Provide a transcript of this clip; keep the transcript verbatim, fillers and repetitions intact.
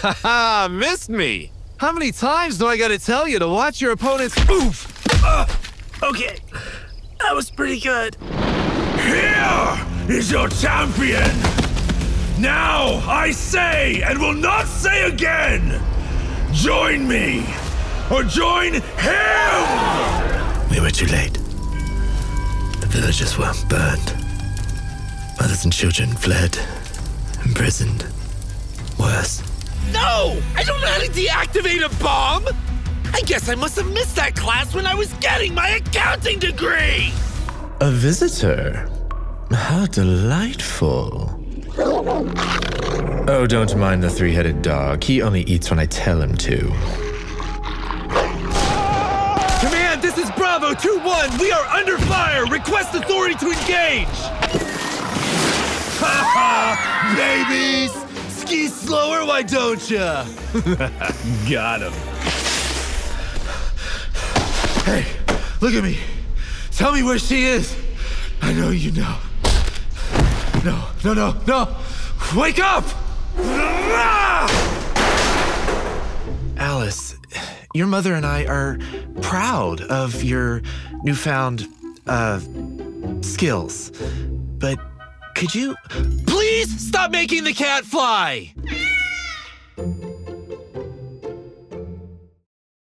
Haha, missed me. How many times do I gotta tell you to watch your opponent's oof? Uh, okay, that was pretty good. Here is your champion. Now I say and will not say again. Join me or join him. We were too late. The villagers were burned. Mothers and children fled, imprisoned. Worse. No! I don't know how to deactivate a bomb! I guess I must have missed that class when I was getting my accounting degree! A visitor? How delightful. Oh, don't mind the three-headed dog. He only eats when I tell him to. Command, this is Bravo two one. We are under fire. Request authority to engage. Ha ha! Babies! Ski slower, why don't ya? Got him. Hey, look at me. Tell me where she is. I know you know. No, no, no, no. Wake up! Alice, your mother and I are proud of your newfound, uh, skills. But could you please stop making the cat fly?